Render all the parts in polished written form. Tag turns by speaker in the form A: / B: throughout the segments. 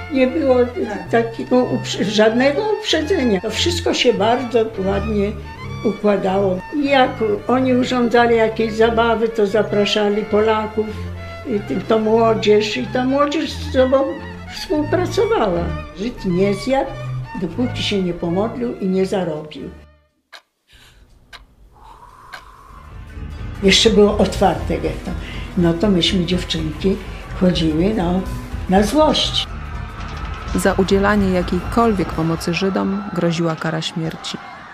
A: nie było takiego żadnego uprzedzenia. To wszystko się bardzo ładnie układało. Jak oni urządzali jakieś zabawy, to zapraszali Polaków, to młodzież i ta młodzież z sobą współpracowała. Żyd nie zjadł, dopóki się nie pomodlił i nie zarobił. Jeszcze było otwarte getto. No to myśmy dziewczynki chodziły na złość.
B: Za udzielanie jakiejkolwiek pomocy Żydom groziła kara śmierci.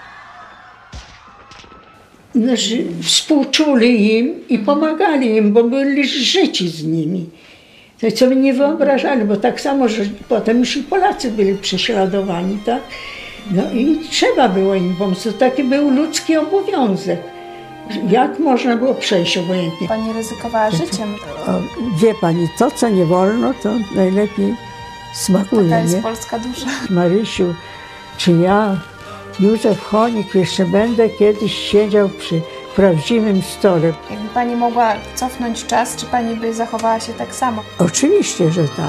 A: Współczuli im i pomagali im, bo byli życi z nimi. To sobie nie wyobrażali, bo tak samo, że potem już i Polacy byli prześladowani, tak? No i trzeba było im pomóc. To taki był ludzki obowiązek. Jak można było przejść obojętnie?
C: Pani ryzykowała życiem.
A: Wie pani, to co nie wolno, to najlepiej smakuje,
C: Taka jest
A: nie?
C: polska dusza.
A: Marysiu, czy ja, Józef Chonik, jeszcze będę kiedyś siedział przy prawdziwym stole?
C: Jakby pani mogła cofnąć czas, czy pani by zachowała się tak samo?
A: Oczywiście, że tak.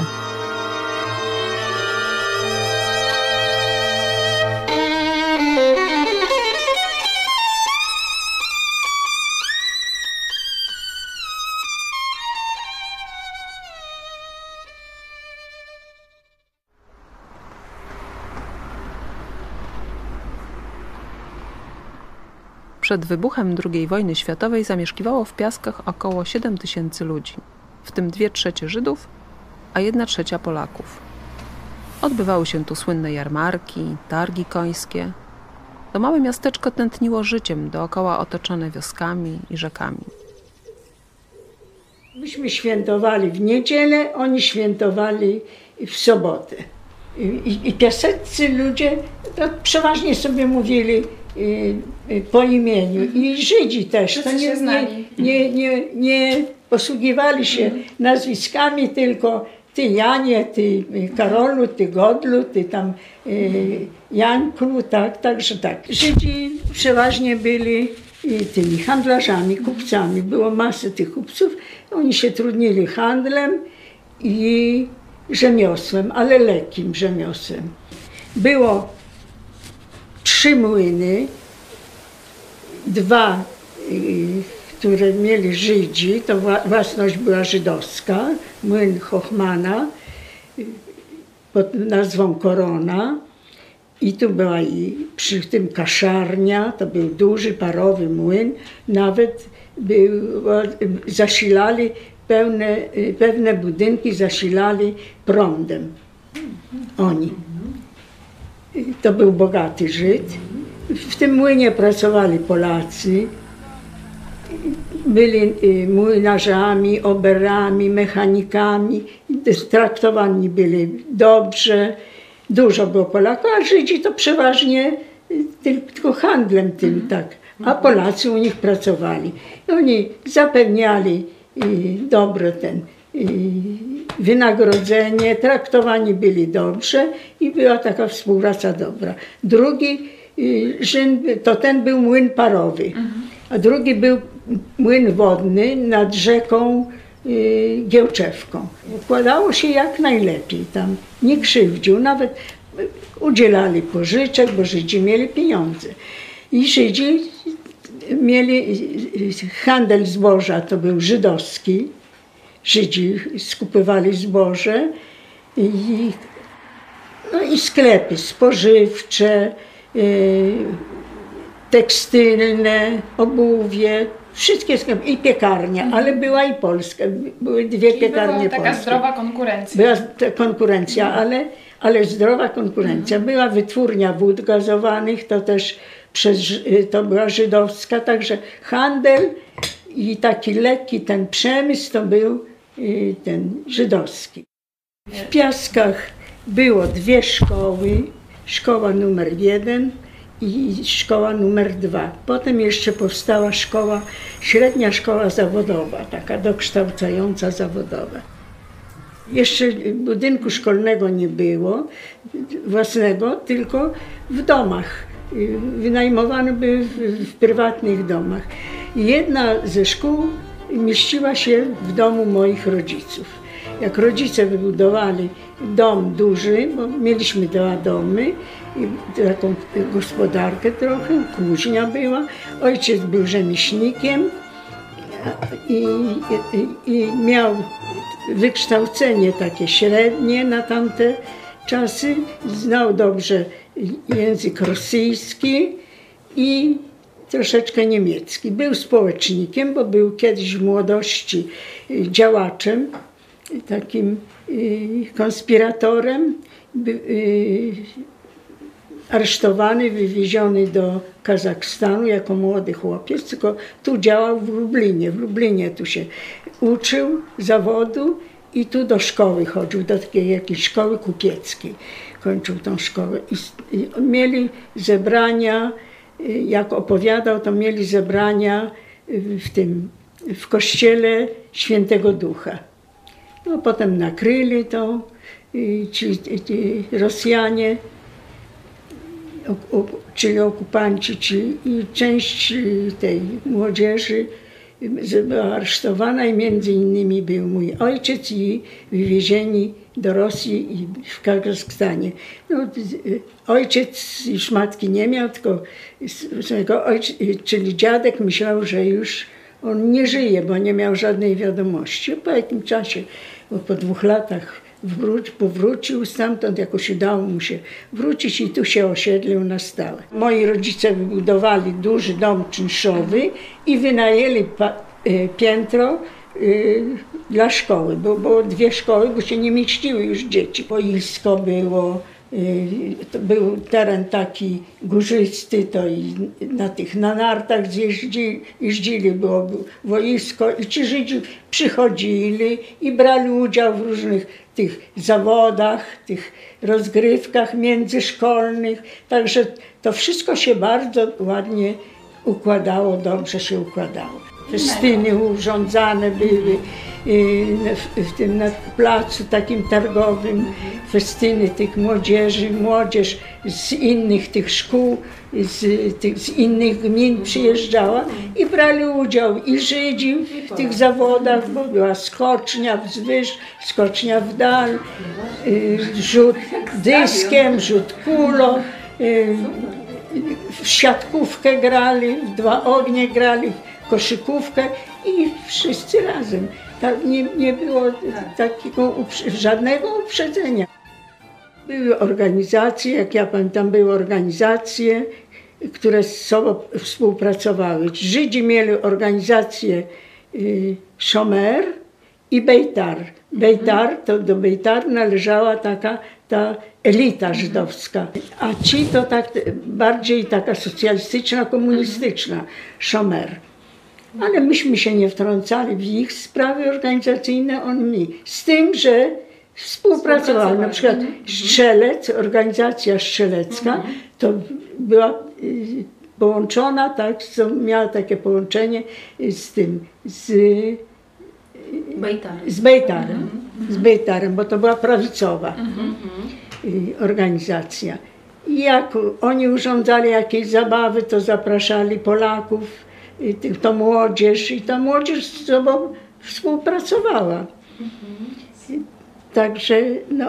B: Przed wybuchem II wojny światowej zamieszkiwało w Piaskach około 7 000 ludzi, w tym 2/3 Żydów, a 1/3 Polaków. Odbywały się tu słynne jarmarki, targi końskie. To małe miasteczko tętniło życiem, dookoła otoczone wioskami i rzekami.
A: Myśmy świętowali w niedzielę, oni świętowali w sobotę. I piaseccy ludzie to przeważnie sobie mówili po imieniu. I Żydzi też. To nie posługiwali się nazwiskami, tylko ty Janie, ty Karolu, ty Godlu, ty tam Jańku, tak, także tak. Żydzi przeważnie byli tymi handlarzami, kupcami. Było masę tych kupców. Oni się trudnili handlem i rzemiosłem, ale lekkim rzemiosłem. Było 3 młyny, 2, które mieli Żydzi, to własność była żydowska, młyn Hochmana pod nazwą Korona i tu była i przy tym kaszarnia, to był duży parowy młyn, nawet zasilali pewne budynki zasilali prądem. Oni. To był bogaty Żyd. W tym młynie pracowali Polacy. Byli młynarzami, oberami, mechanikami. Traktowani byli dobrze. Dużo było Polaków, a Żydzi to przeważnie tylko handlem tym, tak. A Polacy u nich pracowali. I oni zapewniali dobre wynagrodzenie, traktowani byli dobrze i była taka współpraca dobra. Drugi rzęd, to ten był młyn parowy, a drugi był młyn wodny nad rzeką Giełczewką. Układało się jak najlepiej tam, nie krzywdził, nawet udzielali pożyczek, bo Żydzi mieli pieniądze. I Żydzi mieli handel zboża, to był żydowski. Żydzi skupywali zboże i sklepy spożywcze, tekstylne, obuwie, wszystkie sklepy i piekarnia, ale była i polska, były 2 piekarnie polskie.
C: Była taka zdrowa konkurencja.
A: Była konkurencja, ale zdrowa konkurencja. Była wytwórnia wód gazowanych, to też to była żydowska, także handel i taki lekki ten przemysł to był ten żydowski. W Piaskach było 2 szkoły, szkoła numer 1 i szkoła numer 2. Potem jeszcze powstała średnia szkoła zawodowa, taka dokształcająca zawodowa. Jeszcze budynku szkolnego nie było, własnego, tylko w domach. Wynajmowane były w prywatnych domach. Jedna ze szkół mieściła się w domu moich rodziców. jak rodzice wybudowali dom duży, bo mieliśmy dwa domy, i taką gospodarkę trochę, kuźnia była. Ojciec był rzemieślnikiem i miał wykształcenie takie średnie na tamte czasy. Znał dobrze język rosyjski i troszeczkę niemiecki. Był społecznikiem, bo był kiedyś w młodości działaczem, takim konspiratorem. Aresztowany, wywieziony do Kazachstanu jako młody chłopiec, tylko tu działał w Lublinie. W Lublinie tu się uczył zawodu i tu do szkoły chodził, do takiej jakiejś szkoły kupieckiej. Kończył tą szkołę. I mieli zebrania, jak opowiadał, to mieli zebrania w kościele Świętego Ducha. No potem nakryli to ci Rosjanie, czyli okupanci, i część tej młodzieży była aresztowana i między innymi był mój ojciec i wywiezieni do Rosji i w Kazachstanie. No, ojciec już matki nie miał, tylko czyli dziadek myślał, że już on nie żyje, bo nie miał żadnej wiadomości. Po jakim czasie, bo po 2 latach powrócił stamtąd, jakoś udało mu się wrócić i tu się osiedlił na stałe. Moi rodzice wybudowali duży dom czynszowy i wynajęli piętro dla szkoły, bo było 2 szkoły, bo się nie mieściły już dzieci. Boisko było, to był teren taki górzysty, to i na nartach jeździli, było boisko i ci Żydzi przychodzili i brali udział w różnych tych zawodach, tych rozgrywkach międzyszkolnych, także to wszystko się bardzo ładnie układało, dobrze się układało. Festyny urządzane były na placu takim targowym, festyny tych młodzieży, młodzież z innych tych szkół, z innych gmin przyjeżdżała i brali udział i Żydzi w tych zawodach, bo była skocznia wzwyż, skocznia w dal, rzut dyskiem, rzut kulą, w siatkówkę grali, w 2 ognie grali, koszykówkę i wszyscy razem. Tak, nie było takiego żadnego uprzedzenia. Były organizacje, jak ja pamiętam, były organizacje, które z sobą współpracowały. Żydzi mieli organizację Szomer i Bejtar. Bejtar, to do Bejtar należała ta elita żydowska, a ci to tak bardziej taka socjalistyczna, komunistyczna, Szomer. Ale myśmy się nie wtrącali w ich sprawy organizacyjne, oni z tym, że współpracowali. Na przykład Strzelec, organizacja strzelecka, to była połączona, tak, miała takie połączenie z tym, z Bejtarem, bo to była prawicowa organizacja. I jak oni urządzali jakieś zabawy, to zapraszali Polaków, to młodzież, i ta młodzież z sobą współpracowała. Także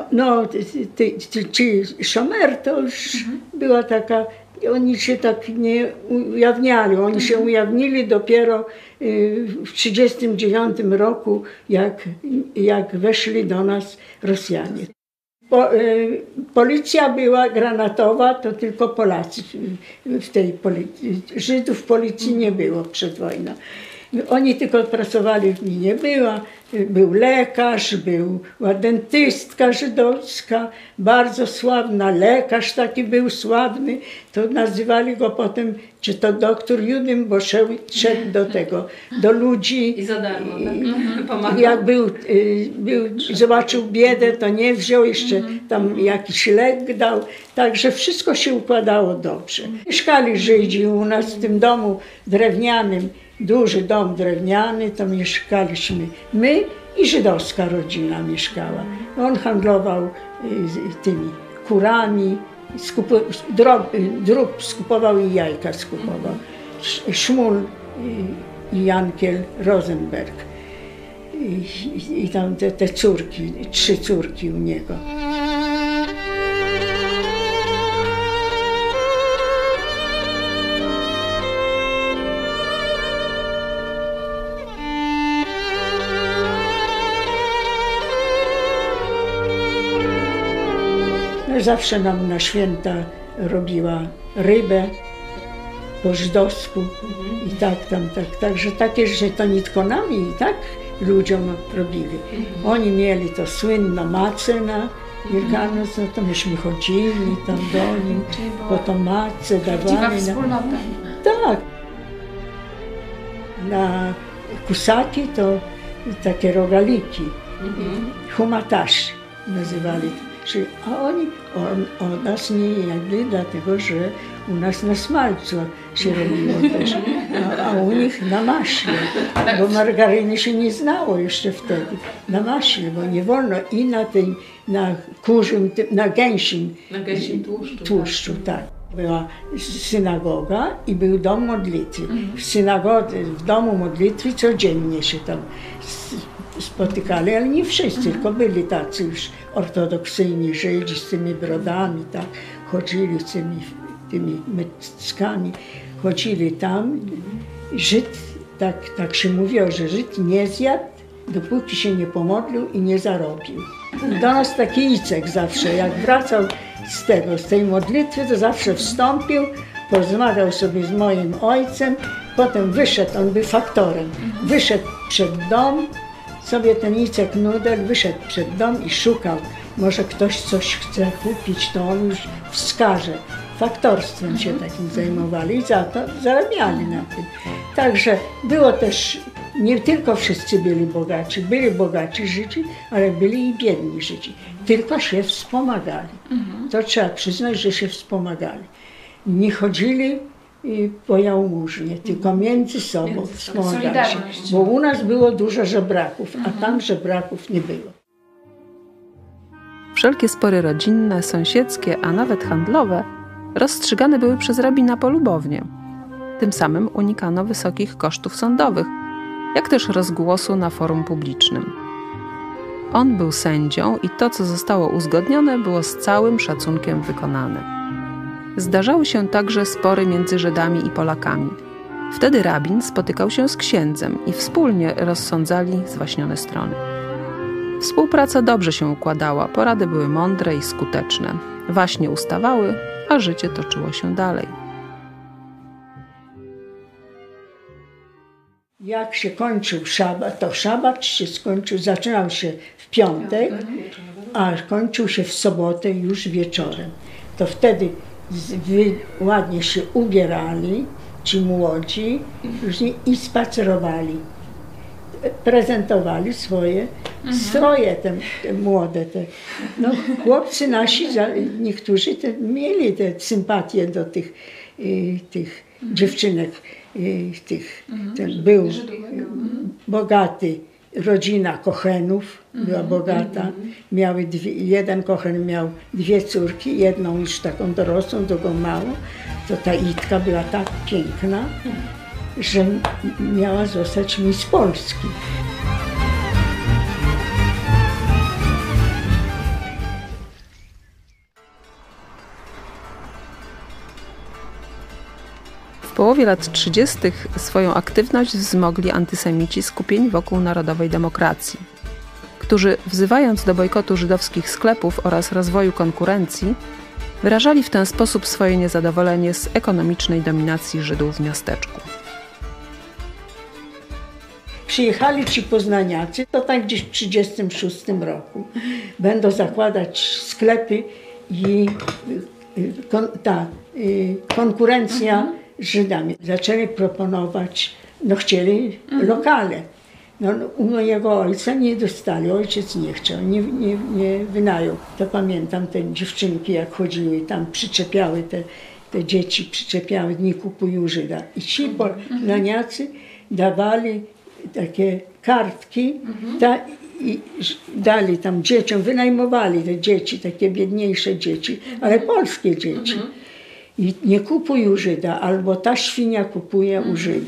A: ci Szomer to już była taka, oni się tak nie ujawniali, oni się ujawnili dopiero w 1939 roku, jak weszli do nas Rosjanie. Policja była granatowa, to tylko Polacy w tej policji. Żydów w policji nie było przed wojną. Oni tylko pracowali w gminie. Był lekarz, była dentystka żydowska, bardzo sławna, lekarz taki był sławny, to nazywali go potem, czy to doktor Judym, bo szedł do ludzi.
B: I za darmo, tak? Pomagał.
A: Jak zobaczył biedę, to nie wziął, jeszcze tam jakiś lek dał, także wszystko się układało dobrze. Mieszkali Żydzi u nas w tym domu drewnianym, duży dom drewniany, to mieszkaliśmy my i żydowska rodzina mieszkała. On handlował tymi kurami, drób skupował i jajka skupował. Szmul i Jankiel Rosenberg. i tam te córki, 3 córki u niego. No, zawsze nam na święta robiła rybę po żydowsku i także takie rzeczy to nie tylko nami i tak ludziom robili. Oni mieli to słynną macę na Wielkanoc, no to myśmy chodzili tam do nich, po tą macę dawali. Tak. Na kusaki to takie rogaliki, humatasz nazywali. A oni od nas nie jedli, dlatego że u nas na smalcu się robiło też, a u nich na maśle, bo margaryny się nie znało jeszcze wtedy. Na maśle, bo nie wolno i na kurzym, na gęsim tłuszczu, tak. Była synagoga i był dom modlitwy. W domu modlitwy codziennie się tam spotykali, ale nie wszyscy, tylko byli tacy już ortodoksyjni Żydzi z tymi brodami, tak, chodzili z tymi meckami, chodzili tam. Żyd, tak się mówiło, że Żyd nie zjadł, dopóki się nie pomodlił i nie zarobił. Do nas taki Icek zawsze, jak wracał z tej modlitwy, to zawsze wstąpił, porozmawiał sobie z moim ojcem, potem wyszedł, on był faktorem, wyszedł przed dom, sobie ten Icek Nudel wyszedł przed dom i szukał, może ktoś coś chce kupić, to on już wskaże. Faktorstwem się takim zajmowali i za to zarabiali na tym. Także było też, nie tylko wszyscy byli bogaci Żydzi, ale byli i biedni Żydzi. Tylko się wspomagali. To trzeba przyznać, że się wspomagali. Nie chodzili po jałmużnie, tylko między sobą wspomagali się. Bo u nas było dużo żebraków, a tam żebraków nie było.
B: Wszelkie spory rodzinne, sąsiedzkie, a nawet handlowe rozstrzygane były przez rabina polubownie. Tym samym unikano wysokich kosztów sądowych, jak też rozgłosu na forum publicznym. On był sędzią i to, co zostało uzgodnione, było z całym szacunkiem wykonane. Zdarzały się także spory między Żydami i Polakami. Wtedy rabin spotykał się z księdzem i wspólnie rozsądzali zwaśnione strony. Współpraca dobrze się układała, porady były mądre i skuteczne. Waśnie ustawały, a życie toczyło się dalej.
A: Jak się kończył szabat, to szabat się zaczynał się w piątek, a kończył się w sobotę już wieczorem. To wtedy ładnie się ubierali ci młodzi i spacerowali. Prezentowali swoje stroje, te młode. No, chłopcy nasi, niektórzy mieli te sympatie do tych dziewczynek. Był bogaty, rodzina Kochenów była bogata. Jeden Kochen miał 2 córki, jedną już taką dorosłą, drugą małą. To ta Itka była tak piękna, że miała zostać Miss Polski.
B: W połowie lat 30. swoją aktywność wzmogli antysemici skupieni wokół Narodowej Demokracji, którzy, wzywając do bojkotu żydowskich sklepów oraz rozwoju konkurencji, wyrażali w ten sposób swoje niezadowolenie z ekonomicznej dominacji Żydów w miasteczku.
A: Przyjechali ci poznaniacy, to tak gdzieś w 1936 roku. Będą zakładać sklepy i konkurencja z Żydami. Zaczęli proponować, chcieli lokale. U mojego ojca nie dostali, ojciec nie chciał, nie wynajął. To pamiętam, te dziewczynki jak chodziły, tam przyczepiały te dzieci, przyczepiały, nie kupują Żyda. I ci poznaniacy dawali takie kartki i dali tam dzieciom, wynajmowali te dzieci, takie biedniejsze dzieci, ale polskie dzieci. I nie kupuj u Żyda, albo ta świnia kupuje u Żyda.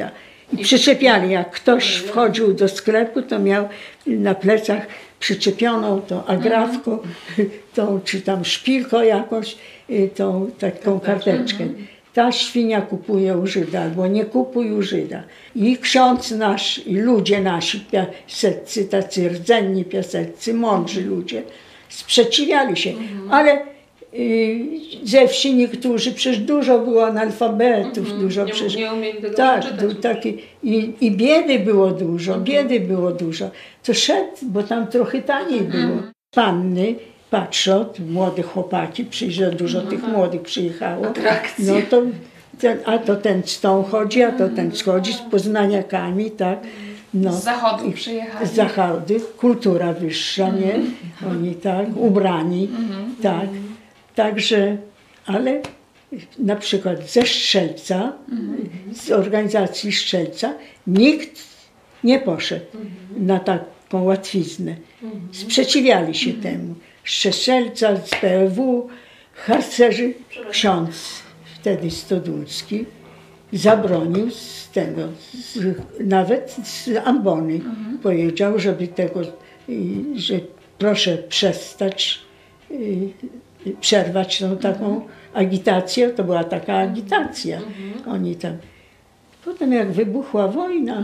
A: I przyczepiali, jak ktoś wchodził do sklepu, to miał na plecach przyczepioną tą agrafką, tą, czy tam szpilką jakąś, tą taką karteczkę. Ta świnia kupuje u Żyda, albo nie kupuj u Żyda. I ksiądz nasz, i ludzie nasi piaseccy, tacy rdzenni piaseccy, mądrzy ludzie, sprzeciwiali się. Ale ze wsi niektórzy, przecież dużo było analfabetów, dużo przecież.
B: Nie umieli tego
A: tak,
B: czytać.
A: I biedy było dużo. To szedł, bo tam trochę taniej było. Panny, patrzą, młode chłopaki, dużo tych młodych przyjechało.
B: Atrakcje.
A: No to, a to ten z tą chodzi, a to ten schodzi z poznaniakami, tak. No.
C: Z zachodu przyjechali.
A: Z zachodu, kultura wyższa, nie? Oni tak, ubrani, tak. Także, ale na przykład ze Strzelca, z organizacji Strzelca, nikt nie poszedł na taką łatwiznę. Sprzeciwiali się temu. Z Strzelca, z PWU, harcerzy, ksiądz wtedy Stodulski zabronił z tego, nawet z ambony powiedział, żeby tego, że proszę przestać, przerwać tą taką agitację. To była taka agitacja. Oni tam. Potem jak wybuchła wojna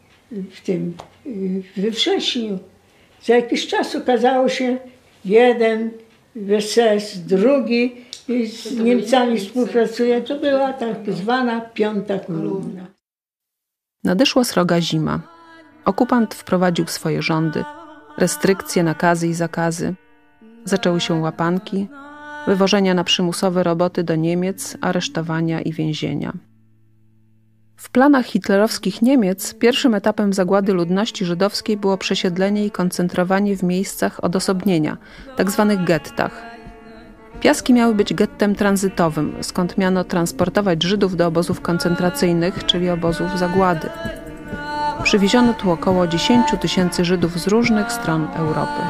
A: we wrześniu, za jakiś czas okazało się, jeden w SS, drugi z Niemcami współpracuje. To była tak zwana piąta kolumna.
B: Nadeszła sroga zima. Okupant wprowadził swoje rządy, restrykcje, nakazy i zakazy. Zaczęły się łapanki, wywożenia na przymusowe roboty do Niemiec, aresztowania i więzienia. W planach hitlerowskich Niemiec pierwszym etapem zagłady ludności żydowskiej było przesiedlenie i koncentrowanie w miejscach odosobnienia, tzw. gettach. Piaski miały być gettem tranzytowym, skąd miano transportować Żydów do obozów koncentracyjnych, czyli obozów zagłady. Przywieziono tu około 10 000 Żydów z różnych stron Europy.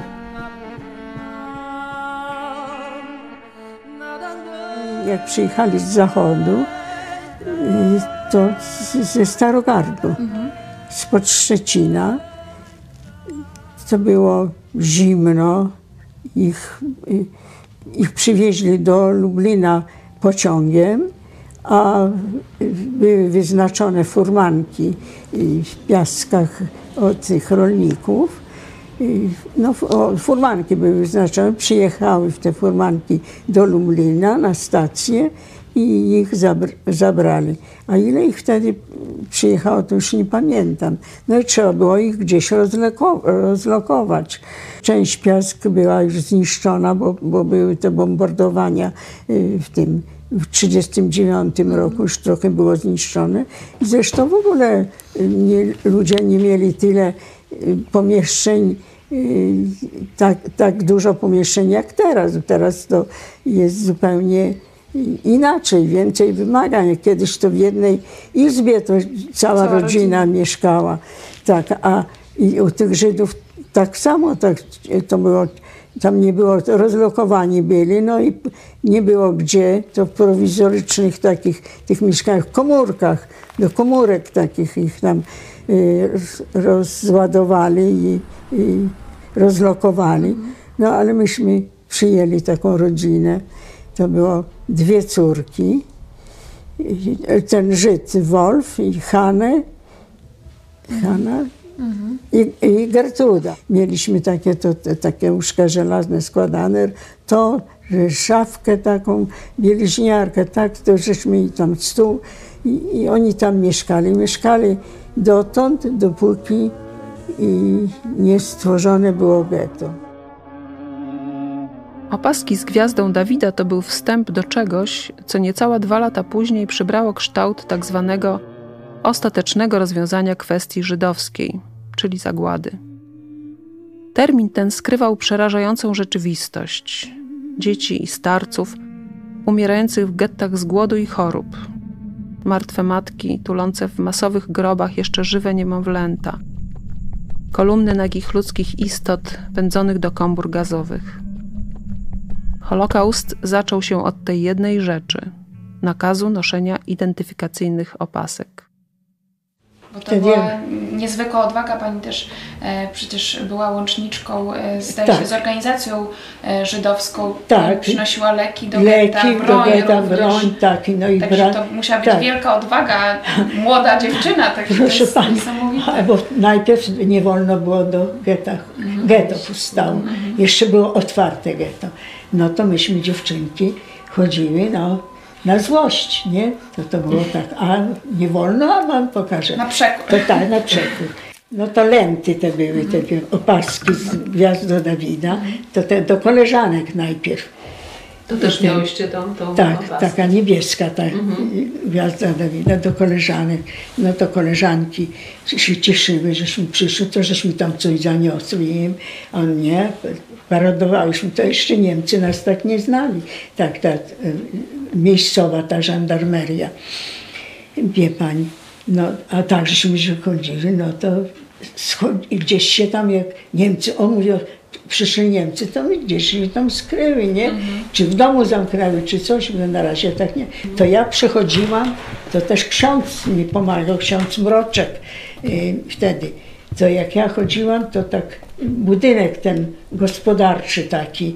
A: Jak przyjechali z zachodu, to ze Starogardu, spod Szczecina, to było zimno, ich przywieźli do Lublina pociągiem, a były wyznaczone furmanki w Piaskach od tych rolników. No, furmanki były wyznaczone, przyjechały w te furmanki do Lublina na stację i ich zabrali. A ile ich wtedy przyjechało, to już nie pamiętam. No i trzeba było ich gdzieś rozlokować. Część Piask była już zniszczona, bo były te bombardowania w 1939 roku, już trochę było zniszczone. I zresztą w ogóle ludzie nie mieli tyle pomieszczeń, tak dużo pomieszczeń jak teraz. Teraz to jest zupełnie inaczej, więcej wymagań. Kiedyś to w jednej izbie to cała rodzina mieszkała. Tak, a i u tych Żydów tak samo to było. Tam nie było, rozlokowani byli, no i nie było gdzie, to w prowizorycznych tych mieszkaniach, komórkach, do komórek takich ich tam rozładowali i rozlokowali. No ale myśmy przyjęli taką rodzinę. To było 2 córki, ten Żyd Wolf i Hanna i Gertruda. Mieliśmy takie łóżka żelazne składane, to szafkę taką, bieliźniarkę, tak, to żeśmy i tam stół i oni tam mieszkali. Mieszkali dotąd, dopóki nie stworzone było getto.
B: Opaski z gwiazdą Dawida to był wstęp do czegoś, co niecałe 2 lata później przybrało kształt tak zwanego ostatecznego rozwiązania kwestii żydowskiej, czyli zagłady. Termin ten skrywał przerażającą rzeczywistość dzieci i starców umierających w gettach z głodu i chorób, martwe matki tulące w masowych grobach jeszcze żywe niemowlęta, kolumny nagich ludzkich istot pędzonych do komór gazowych. Holokaust zaczął się od tej jednej rzeczy – nakazu noszenia identyfikacyjnych opasek.
C: Bo to była niezwykła odwaga. Pani też przecież była łączniczką, zdaje się, z organizacją żydowską.
A: Tak.
C: Przynosiła leki do getta, broń.
A: Tak. No i
C: także to musiała być wielka odwaga, młoda dziewczyna. Także
A: proszę
C: to
A: pani, bo najpierw nie wolno było do getto powstało. Jeszcze było otwarte getto. No to myśmy dziewczynki chodziły, na złość, nie? To było tak, a nie wolno, a wam pokażę.
C: Na przekór.
A: To tak, na przekór. No to lenty te były, te opaski z Gwiazdą Dawida, to te do koleżanek najpierw.
B: To też miałyście tą
A: Tak,
B: opaskę.
A: taka niebieska, ta Gwiazda Dawida do koleżanek. No to koleżanki się cieszyły, żeśmy przyszły, to żeśmy tam coś zaniosły im, a nie, paradowałyśmy, to jeszcze Niemcy nas tak nie znali. Tak, ta miejscowa, ta żandarmeria. Wie pani, no a tak żeśmy się chodzili, no to gdzieś się tam, jak Niemcy, mówią, przyszli Niemcy, to my gdzieś się tam skryły, nie? Czy w domu zamknęły, czy coś, bo na razie tak nie. To ja przychodziłam, to też ksiądz mi pomagał, ksiądz Mroczek wtedy. To jak ja chodziłam, to tak budynek ten gospodarczy taki,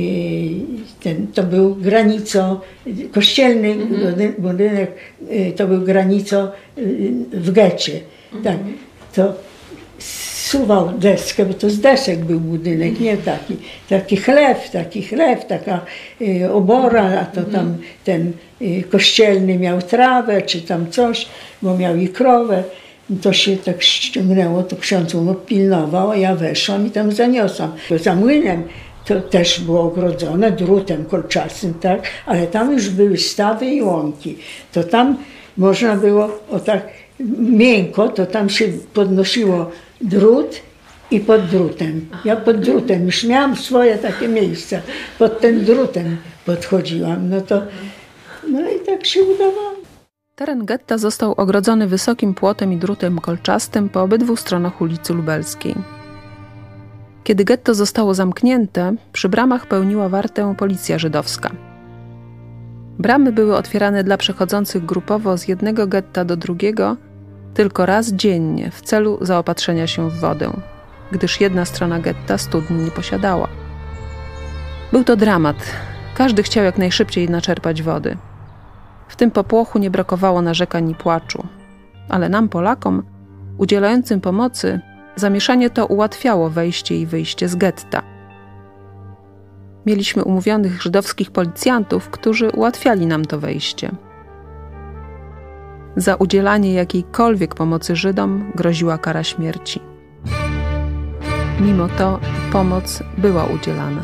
A: to był granicą, kościelny budynek, to był granicą w getcie. Tak, to suwał deskę, bo to z desek był budynek, nie taki chlew, taka obora, a to tam ten kościelny miał trawę, czy tam coś, bo miał i krowę. To się tak ściągnęło, to ksiądz pilnował, a ja weszłam i tam zaniosłam. Za młynem to też było ogrodzone drutem kolczastym, tak, ale tam już były stawy i łąki. To tam można było tak miękko, to tam się podnosiło drut i pod drutem. Ja pod drutem już miałam swoje takie miejsca. Pod tym drutem podchodziłam. No i tak się udawało.
B: Teren getta został ogrodzony wysokim płotem i drutem kolczastym po obydwu stronach ulicy Lubelskiej. Kiedy getto zostało zamknięte, przy bramach pełniła wartę policja żydowska. Bramy były otwierane dla przechodzących grupowo z jednego getta do drugiego tylko raz dziennie w celu zaopatrzenia się w wodę, gdyż jedna strona getta studni nie posiadała. Był to dramat. Każdy chciał jak najszybciej naczerpać wody. W tym popłochu nie brakowało narzekań i płaczu. Ale nam, Polakom, udzielającym pomocy, zamieszanie to ułatwiało wejście i wyjście z getta. Mieliśmy umówionych żydowskich policjantów, którzy ułatwiali nam to wejście. Za udzielanie jakiejkolwiek pomocy Żydom groziła kara śmierci. Mimo to pomoc była udzielana.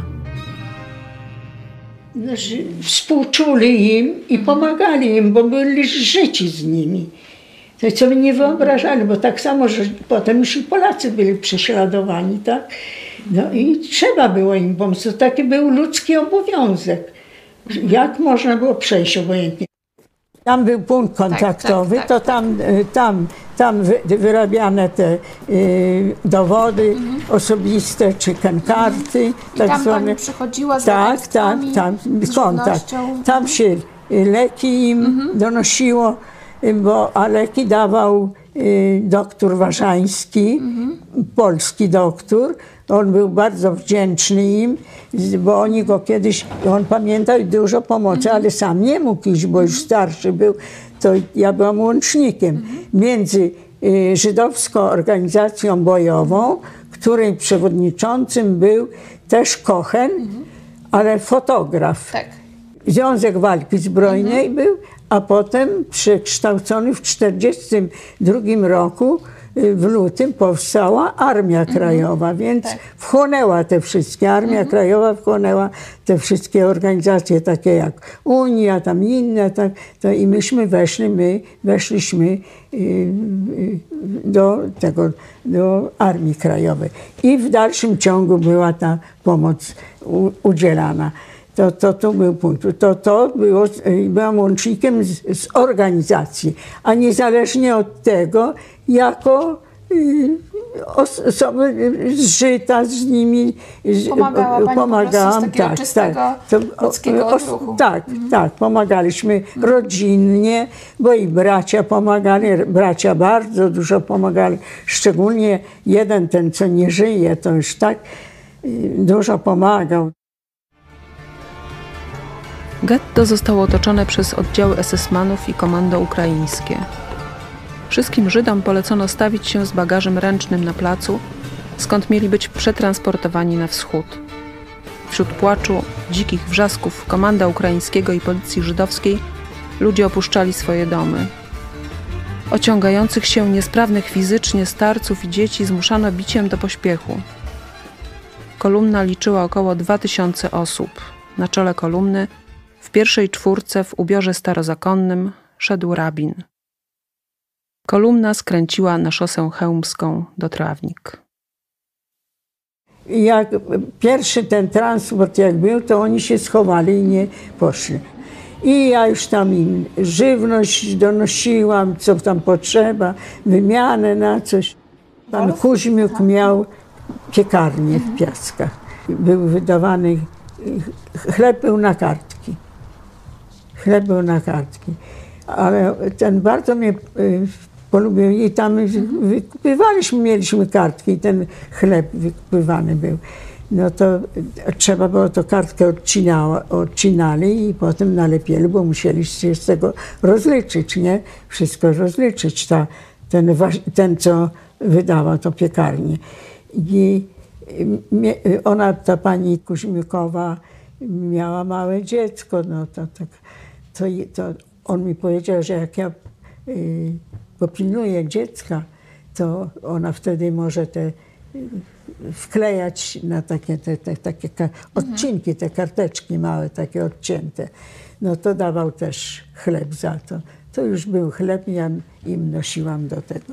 A: Współczuli im i pomagali im, bo byli życi z nimi. To sobie nie wyobrażali, bo tak samo, że potem już i Polacy byli prześladowani, tak? No i trzeba było im pomóc. To taki był ludzki obowiązek. Jak można było przejść obojętnie? Tam był punkt kontaktowy, tak. To tam wyrabiane te dowody osobiste, czy karty.
C: I tak tam pani przychodziła z lekarstwami, z
A: kontakt. Tam się leki im donosiło, a leki dawał doktor Warzański, polski doktor. On był bardzo wdzięczny im, bo oni go kiedyś, on pamiętał dużo pomocy, ale sam nie mógł iść, bo już starszy był. To ja byłam łącznikiem między żydowską organizacją bojową, której przewodniczącym był też Kochen, ale fotograf. Tak. Związek Walki Zbrojnej był, a potem przekształcony w 1942 roku w lutym powstała Armia Krajowa, więc wchłonęła te wszystkie, Armia Krajowa wchłonęła te wszystkie organizacje takie jak Unia, tam inne, tak, to i myśmy weszliśmy do Armii Krajowej. I w dalszym ciągu była ta pomoc udzielana. To był punkt. Byłam łącznikiem z organizacji, a niezależnie od tego, jako osoby z żyta, z nimi
C: Pomagała pani
A: pomagałam,
C: po prostu z takiego czystego ludzkiego odruchu.
A: Tak, pomagaliśmy rodzinnie, bo i bracia pomagali, bracia bardzo dużo pomagali, szczególnie jeden, ten co nie żyje, to już tak dużo pomagał.
B: Getto zostało otoczone przez oddziały SS-manów i komando ukraińskie. Wszystkim Żydom polecono stawić się z bagażem ręcznym na placu, skąd mieli być przetransportowani na wschód. Wśród płaczu, dzikich wrzasków komanda ukraińskiego i policji żydowskiej ludzie opuszczali swoje domy. Ociągających się niesprawnych fizycznie starców i dzieci zmuszano biciem do pośpiechu. Kolumna liczyła około 2000 osób. Na czele kolumny, w pierwszej czwórce w ubiorze starozakonnym, szedł rabin. Kolumna skręciła na szosę chełmską do Trawnik.
A: Jak pierwszy ten transport jak był, to oni się schowali i nie poszli. I ja już tam im żywność donosiłam, co tam potrzeba, wymianę na coś. Pan Kuźmiuk miał piekarnię w Piaskach. Był wydawany, chleb był na kartki. Chleb był na kartki. Ale ten bardzo mnie polubił i tam wykupywaliśmy, mieliśmy kartki i ten chleb wykupywany był. No to trzeba było to kartkę odcinali i potem nalepieli, bo musieli się z tego rozliczyć, nie? Wszystko rozliczyć, ten co wydawał to piekarnię. I ona, ta pani Kuźmiukowa, miała małe dziecko, no to on mi powiedział, że jak ja popilnuję dziecka, to ona wtedy może wklejać na takie odcinki, te karteczki małe, takie odcięte. No to dawał też chleb za to. To już był chleb, ja im nosiłam do tego,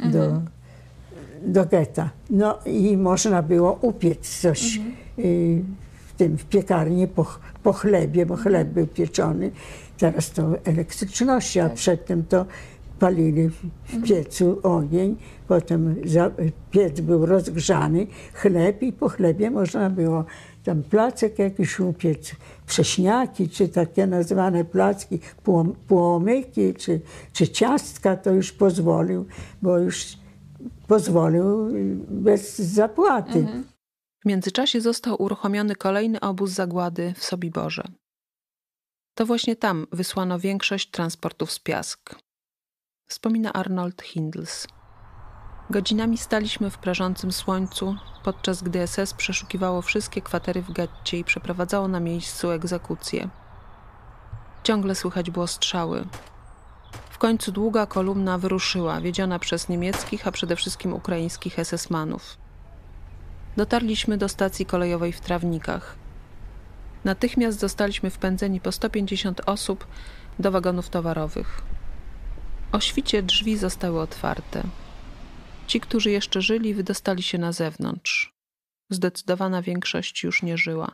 A: do getta. No i można było upiec coś w piekarni po chlebie, bo chleb był pieczony. Teraz to elektryczność, a przedtem to palili w piecu ogień, potem piec był rozgrzany, chleb i po chlebie można było tam placek jakiś upiec, prześniaki, czy takie nazwane placki, płomyki, czy ciastka, to już pozwolił, bo już pozwolił bez zapłaty.
B: W międzyczasie został uruchomiony kolejny obóz zagłady w Sobiborze. To właśnie tam wysłano większość transportów z Piask. Wspomina Arnold Hindels. Godzinami staliśmy w prażącym słońcu, podczas gdy SS przeszukiwało wszystkie kwatery w getcie i przeprowadzało na miejscu egzekucje. Ciągle słychać było strzały. W końcu długa kolumna wyruszyła, wiedziona przez niemieckich, a przede wszystkim ukraińskich SS-manów. Dotarliśmy do stacji kolejowej w Trawnikach. Natychmiast zostaliśmy wpędzeni po 150 osób do wagonów towarowych. O świcie drzwi zostały otwarte. Ci, którzy jeszcze żyli, wydostali się na zewnątrz. Zdecydowana większość już nie żyła.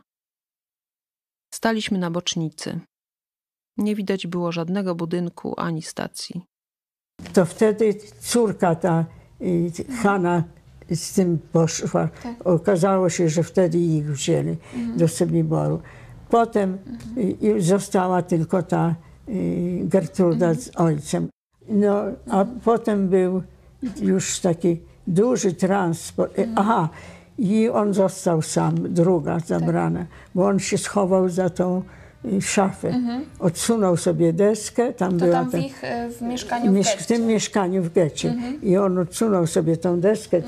B: Staliśmy na bocznicy. Nie widać było żadnego budynku ani stacji.
A: To wtedy córka ta Hanna z tym poszła. Tak. Okazało się, że wtedy ich wzięli do Sobiboru. Potem została tylko ta Gertruda z ojcem. No, a potem był już taki duży transport. Aha, i on został sam, druga zabrana, bo on się schował za tą szafę. Odsunął sobie deskę. Tam była
C: tam w mieszkaniu w getcie.
A: W tym mieszkaniu w getcie. I on odsunął sobie tą deskę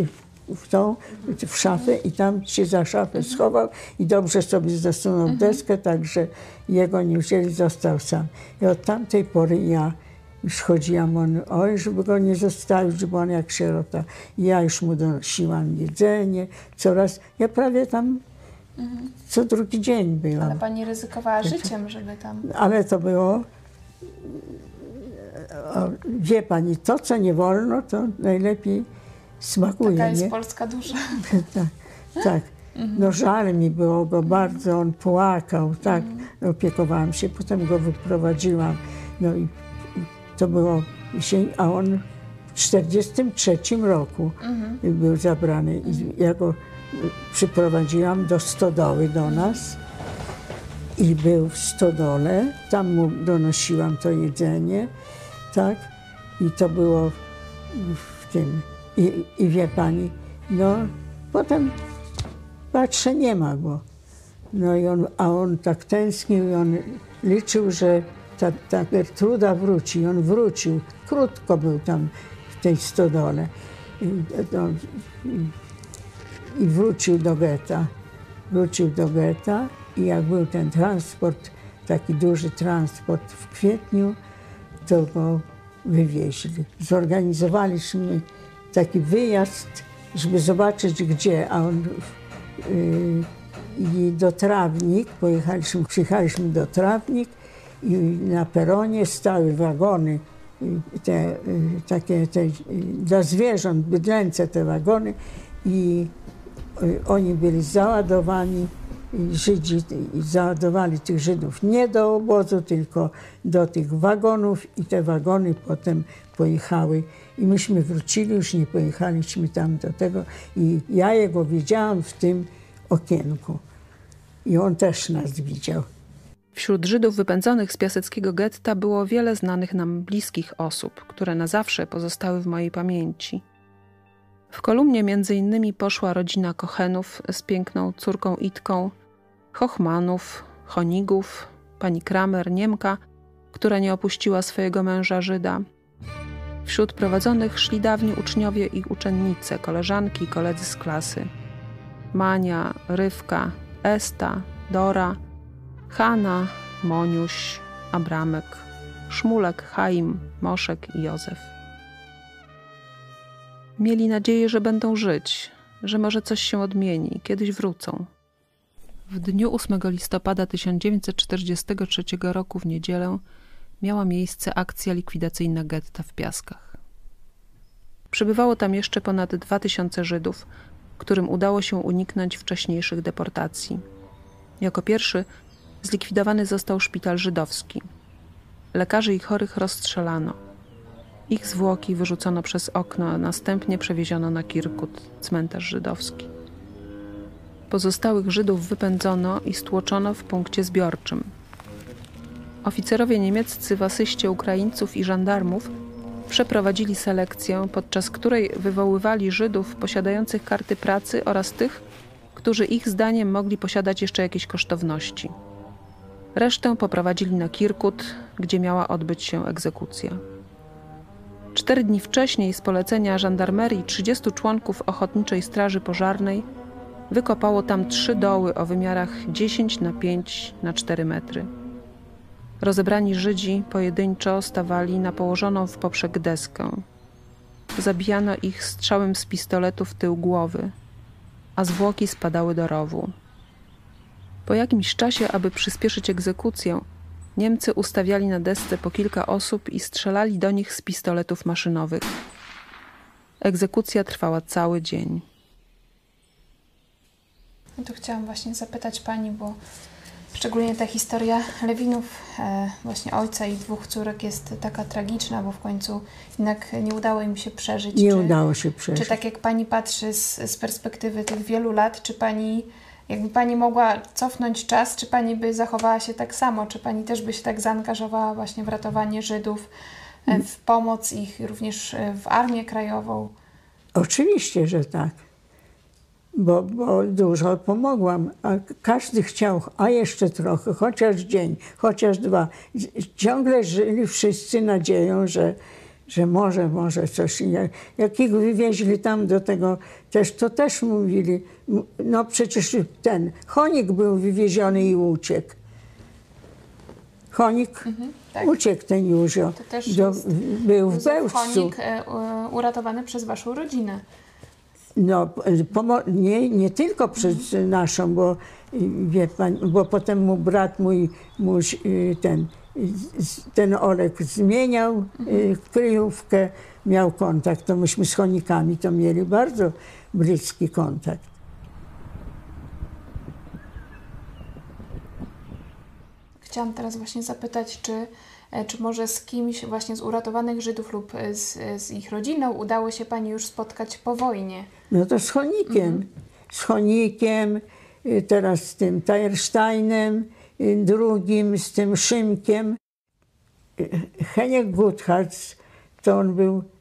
A: w szafę i tam się za szafę schował i dobrze sobie zasunął deskę, tak że jego nie wzięli, został sam. I od tamtej pory ja już chodziłam, żeby go nie zostawić, bo on jak sierota. Ja już mu donosiłam jedzenie, coraz. Ja prawie tam co drugi dzień byłam.
C: Ale pani ryzykowała życiem, żeby tam...
A: Ale to było... Wie pani, to co nie wolno, to najlepiej smakuje.
C: Taka jest
A: nie?
C: polska dusza.
A: Tak. No żal mi było go bardzo, on płakał, tak. Opiekowałam się, potem go wyprowadziłam. No i to było, a on w 1943 roku był zabrany. I ja go przyprowadziłam do stodoły do nas i był w stodole. Tam mu donosiłam to jedzenie, tak? I to było w tym. I wie pani, no potem patrzę, nie ma go. No i on tak tęsknił i on liczył, że ta Gertruda wróci. On wrócił. Krótko był tam w tej stodole. I wrócił do getta. Wrócił do getta i jak był ten transport, taki duży transport w kwietniu, to go wywieźli. Zorganizowaliśmy taki wyjazd, żeby zobaczyć gdzie, a on i do Trawnik, przyjechaliśmy do Trawnik i na peronie stały wagony, takie dla zwierząt, bydlęce te wagony i oni byli załadowani, Żydzi załadowali tych Żydów nie do obozu, tylko do tych wagonów i te wagony potem pojechały i myśmy wrócili, już nie pojechaliśmy tam do tego i ja jego widziałam w tym okienku i on też nas widział.
B: Wśród Żydów wypędzonych z piaseckiego getta było wiele znanych nam bliskich osób, które na zawsze pozostały w mojej pamięci. W kolumnie między innymi poszła rodzina Kochenów z piękną córką Itką, Hochmanów, Honigów, pani Kramer, Niemka, która nie opuściła swojego męża Żyda. Wśród prowadzonych szli dawni uczniowie i uczennice, koleżanki i koledzy z klasy. Mania, Rywka, Esta, Dora, Hanna, Moniuś, Abramek, Szmulek, Chaim, Moszek i Józef. Mieli nadzieję, że będą żyć, że może coś się odmieni, kiedyś wrócą. W dniu 8 listopada 1943 roku w niedzielę miała miejsce akcja likwidacyjna getta w Piaskach. Przebywało tam jeszcze ponad 2000 Żydów, którym udało się uniknąć wcześniejszych deportacji. Jako pierwszy zlikwidowany został szpital żydowski. Lekarzy i chorych rozstrzelano. Ich zwłoki wyrzucono przez okno, a następnie przewieziono na Kirkut, cmentarz żydowski. Pozostałych Żydów wypędzono i stłoczono w punkcie zbiorczym. Oficerowie niemieccy w asyście Ukraińców i żandarmów przeprowadzili selekcję, podczas której wywoływali Żydów posiadających karty pracy oraz tych, którzy ich zdaniem mogli posiadać jeszcze jakieś kosztowności. Resztę poprowadzili na Kirkut, gdzie miała odbyć się egzekucja. 4 dni wcześniej z polecenia żandarmerii 30 członków Ochotniczej Straży Pożarnej wykopało tam 3 doły o wymiarach 10 na 5 na 4 metry. Rozebrani Żydzi pojedynczo stawali na położoną w poprzek deskę. Zabijano ich strzałem z pistoletu w tył głowy, a zwłoki spadały do rowu. Po jakimś czasie, aby przyspieszyć egzekucję, Niemcy ustawiali na desce po kilka osób i strzelali do nich z pistoletów maszynowych. Egzekucja trwała cały dzień.
C: No to chciałam właśnie zapytać pani, bo szczególnie ta historia Lewinów, właśnie ojca i 2 córek jest taka tragiczna, bo w końcu jednak nie udało im się przeżyć.
A: Nie udało się przeżyć.
C: Czy tak jak pani patrzy z perspektywy tych wielu lat, czy pani, jakby pani mogła cofnąć czas, czy pani by zachowała się tak samo? Czy pani też by się tak zaangażowała właśnie w ratowanie Żydów, w pomoc ich, również w Armię Krajową?
A: Oczywiście, że tak. Bo dużo pomogłam, a każdy chciał, a jeszcze trochę, chociaż dzień, chociaż 2. Ciągle żyli wszyscy nadzieją, że może coś. Jak ich wywieźli tam do tego, to też mówili, no przecież ten Honik był wywieziony i uciekł. Honik
C: tak.
A: Uciekł, ten Józio.
C: To też
A: był w Bełżcu.
C: Honik uratowany przez waszą rodzinę.
A: No, nie tylko przez naszą, bo wie pani, bo potem mu brat mój ten Olek zmieniał kryjówkę, miał kontakt, to myśmy z Honikami to mieli bardzo bliski kontakt.
C: Chciałam teraz właśnie zapytać, czy czy może z kimś właśnie z uratowanych Żydów lub z ich rodziną udało się pani już spotkać po wojnie?
A: No to z Honikiem. Z Honikiem, teraz z tym Tajersteinem, drugim, z tym Szymkiem. Heniek Gutharz, to on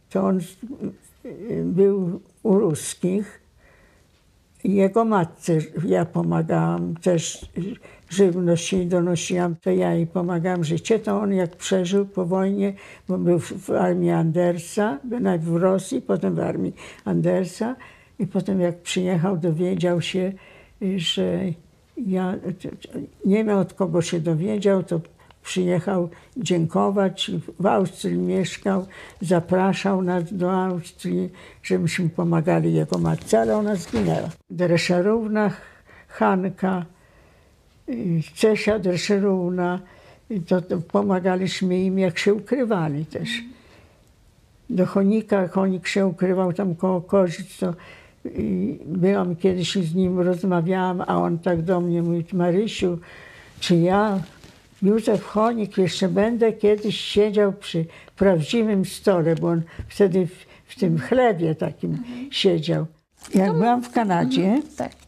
A: był u ruskich. Jego matce ja pomagałam, też żywność jej donosiłam, to ja jej pomagałam życie. To on jak przeżył po wojnie, bo był w armii Andersa, najpierw w Rosji, potem w armii Andersa i potem jak przyjechał, dowiedział się, że ja nie miał od kogo się dowiedział, to przyjechał dziękować, w Austrii mieszkał, zapraszał nas do Austrii, żebyśmy pomagali jego matce, ale ona zginęła. Drescherówna Hanka, Cesia Drescherówna, to pomagaliśmy im, jak się ukrywali też. Do Honika, Honik się ukrywał tam koło Korzyc, to byłam kiedyś z nim, rozmawiałam, a on tak do mnie mówi: Marysiu, czy ja, Józef Honik, jeszcze będę kiedyś siedział przy prawdziwym stole, bo on wtedy w tym chlebie takim siedział. Jak byłam w Kanadzie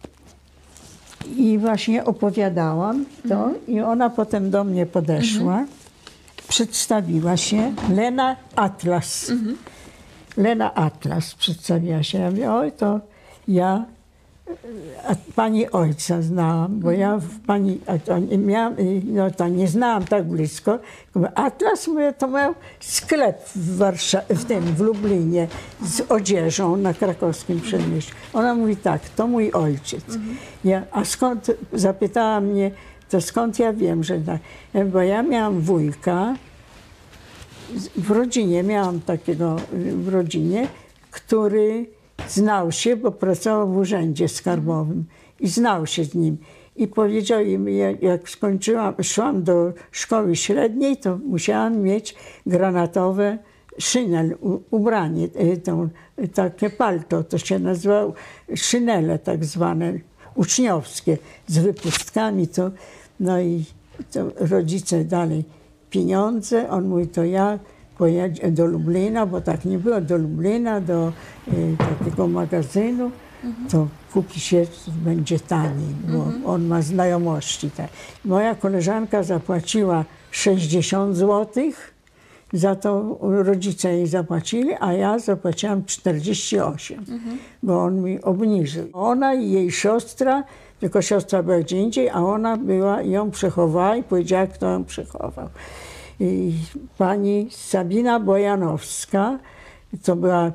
A: i właśnie opowiadałam to i ona potem do mnie podeszła, przedstawiła się, Lena Atlas. Lena Atlas przedstawiła się. Ja mówię: oj, to ja pani ojca znałam, bo ja w pani, to nie miałam, no to nie znałam tak blisko. Atlas, mówię, to miał sklep w Warszawie, w Lublinie z odzieżą na Krakowskim Przedmieściu. Ona mówi: tak, to mój ojciec. Ja, a skąd, zapytała mnie, to skąd ja wiem, że tak? Bo ja miałam wujka, w rodzinie, miałam takiego w rodzinie, który znał się, bo pracował w urzędzie skarbowym i znał się z nim. I powiedział im, jak szłam do szkoły średniej, to musiałam mieć granatowe szynel, ubranie, takie palto, to się nazywało szynele tak zwane, uczniowskie, z wypustkami. No i to rodzice dali pieniądze, on mówi: to ja pojedzie do Lublina, bo tak nie było, do Lublina, do takiego magazynu, to kupi się, będzie taniej, bo on ma znajomości. Tak. Moja koleżanka zapłaciła 60 zł, za to rodzice jej zapłacili, a ja zapłaciłam 48, bo on mi obniżył. Ona i jej siostra, tylko siostra była gdzie indziej, a ona była, ją przechowała i powiedziała, kto ją przechował. I pani Sabina Bojanowska, to była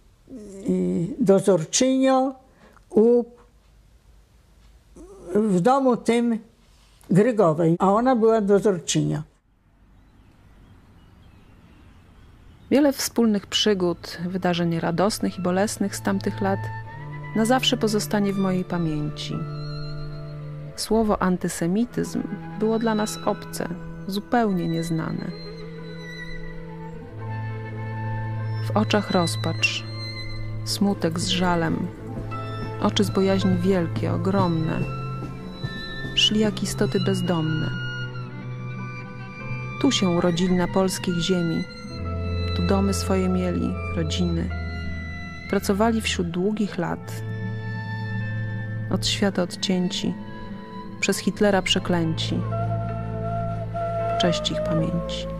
A: dozorczynią w domu tym Grygowej, a ona była dozorczynią.
B: Wiele wspólnych przygód, wydarzeń radosnych i bolesnych z tamtych lat na zawsze pozostanie w mojej pamięci. Słowo antysemityzm było dla nas obce, zupełnie nieznane. W oczach rozpacz, smutek z żalem, oczy z bojaźni wielkie, ogromne, szli jak istoty bezdomne. Tu się urodzili na polskich ziemi, tu domy swoje mieli, rodziny. Pracowali wśród długich lat, od świata odcięci, przez Hitlera przeklęci. Cześć ich pamięci.